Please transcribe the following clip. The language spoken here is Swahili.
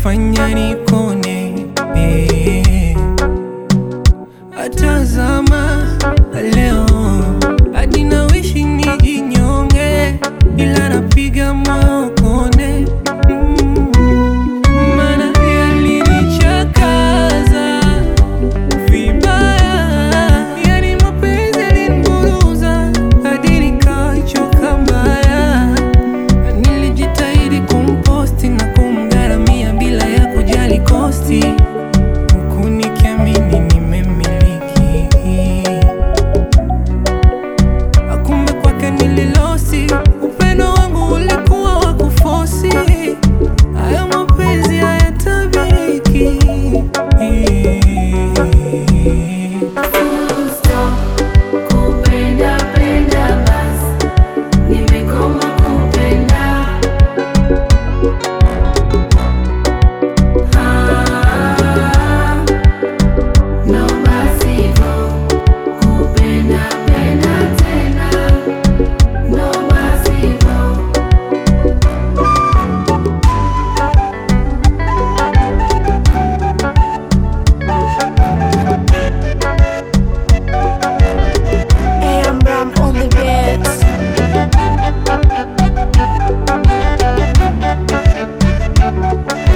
fanya nikone, atazama leo hadi nawishi nijinyonge, ila napiga moyo konde. Maana yalinichakaza vibaya, yani mapenzi yaliniguruza hadi nikachoka mbaya. Nilijitahidi kumposti na kumgaramia bila ya kujali kosti, huku nikiamini nimemiliki. Kumbe kwake nililosi, upendo wangu ulikuwa wa kufosi. Haya mapenzi hayatabiriki. Kupenda penda basi, nimekoma kupenda. No basi vo, kupenda penda tena. No basi vo. AM Ram on the beats.